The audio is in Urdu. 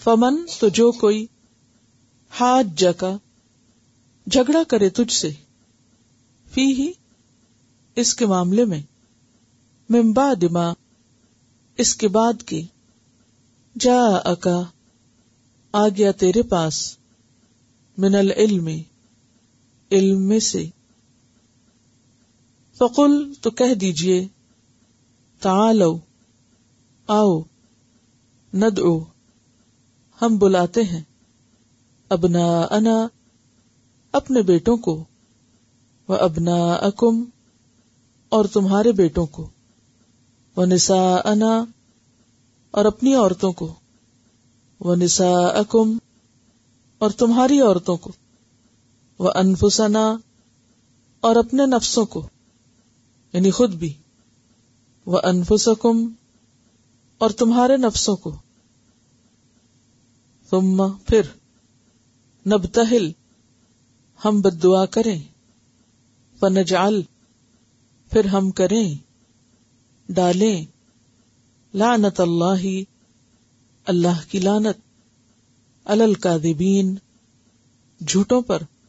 فمن تو جو کوئی حاجک جھگڑا کرے تجھ سے فیہ اس کے معاملے میں من بعد ما اس کے بعد کی جاءک آ گیا تیرے پاس من العلم علم میں سے فقل تو کہہ دیجئے تعالو آؤ ندعو ہم بلاتے ہیں ابناءنا اپنے بیٹوں کو وابناءکم اور تمہارے بیٹوں کو ونساءنا اور اپنی عورتوں کو ونساءکم اور تمہاری عورتوں کو وانفسنا اور اپنے نفسوں کو یعنی خود بھی وانفسکم اور تمہارے نفسوں کو ثم پھر نبتہل ہم بددعا کریں فنجعل پھر ہم کریں ڈالیں لعنت اللہ اللہ کی لعنت علی الکاذبین جھوٹوں پر